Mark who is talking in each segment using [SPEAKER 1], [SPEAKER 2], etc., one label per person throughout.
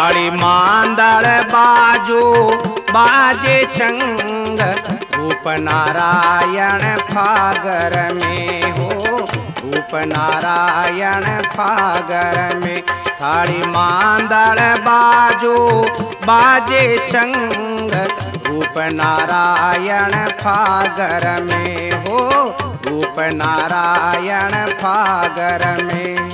[SPEAKER 1] थाली मांदड़ बाजो बाजे चंग, रूप नारायण फागर में हो, रूप नारायण फागर में। थाली मांदड़ बाजो बाजे चंग, रूप नारायण फागर में हो, रूप नारायण फागर में।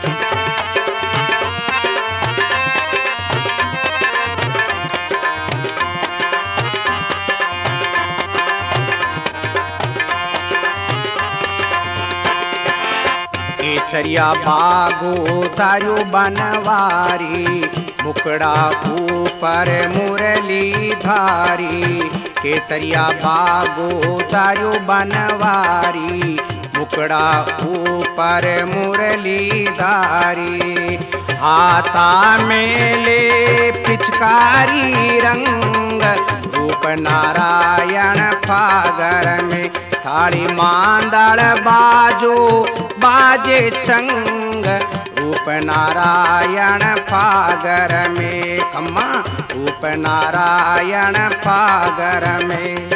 [SPEAKER 1] केसरिया भागो तारो बनवारी, मुकड़ा ऊपर मुरली धारी। केसरिया भागो तारो बनवारी, मुकड़ा ऊपर मुरली धारी। हाथा में ले पिचकारी रंग, रूप नारायण फागर में। थाली मांदड़ बाजो बाजे चंग, रूप नारायण फागर में। अम्मा रूप नारायण फागर में।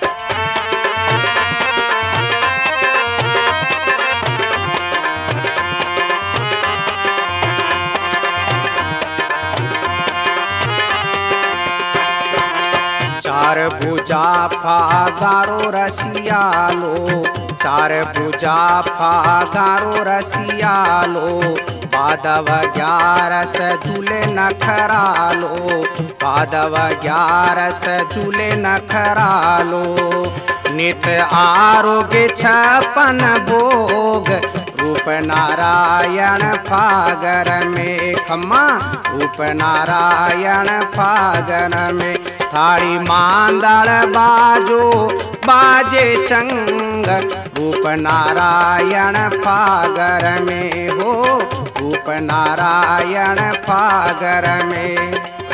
[SPEAKER 1] चार भुजा फागारो रसियालो, चार भुजा फागारो रसियालो। पादव 11 झूले नखरालो, पादव 11 झूले नखरालो। नित आरोग्य 56 भोग, रूप नारायण फागर में। खम्मा रूप नारायण फागर में। थाली मांदड़ बाजो बाजे चंग, रूप नारायण फागर में हो, रूप नारायण फागर में।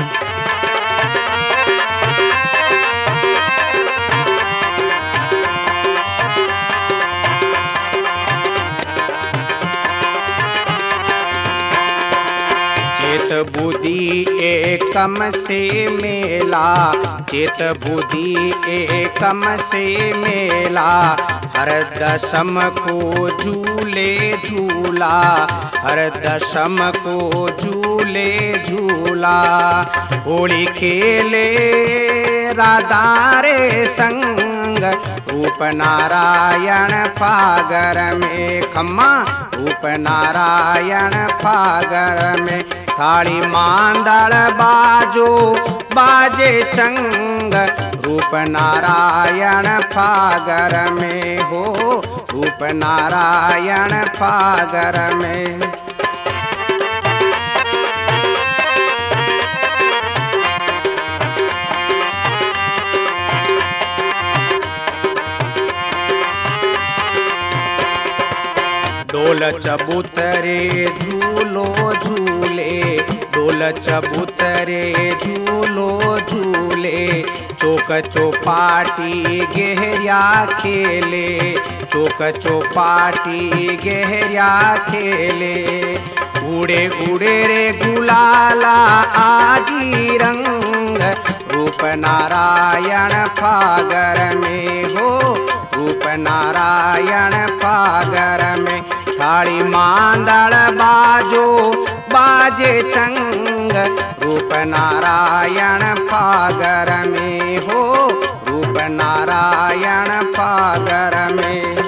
[SPEAKER 1] चेत बुद्धि एकम से मेला, चेत बुद्धि एकम से मेला। हर दशम को झूले झूला, हर दशम को झूले झूला। होली खेले राधा रे संग, रूप नारायण फागर में। खम्मा रूप नारायण फागर में। थाली मांदड़ बाजो बाजे चंग, रूप नारायण फागर में हो, रूप नारायण फागर में। डोल चबूतरे झूलो झूले, डोल चबूतरे झूलो झूले। चौक चौपाटी गहरिया खेले, चौक चौपाटी गहरिया खेले। उड़े उड़े रे गुलाला आजी रंग, रूप नारायण फागर में हो, रूप नारायण फागर में। थाली मांदड़ बाजो बाजे चंग, रूप नारायण फागर में हो, रूप नारायण फागर में।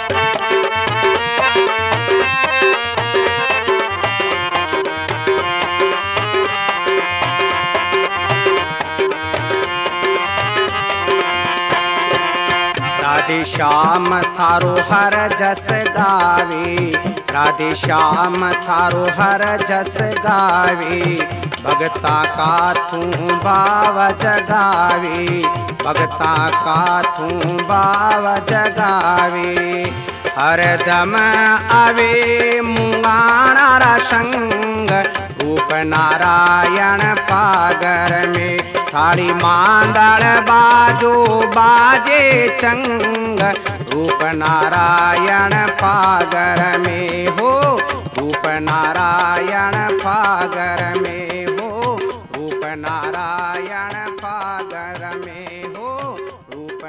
[SPEAKER 1] राधे श्याम थारो हर जस गावे, राधे श्याम थारो हर जस गावे। भगता का तू भाव जगावे, भगता का तू भाव जगावे। हरदम आवे मुंगारा संग, रूप नारायण फागर में। थाली मांदड़ बाजो बाजे चंग, रूप नारायण फागर में हो, रूप नारायण फागर में हो।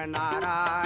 [SPEAKER 1] नारायण।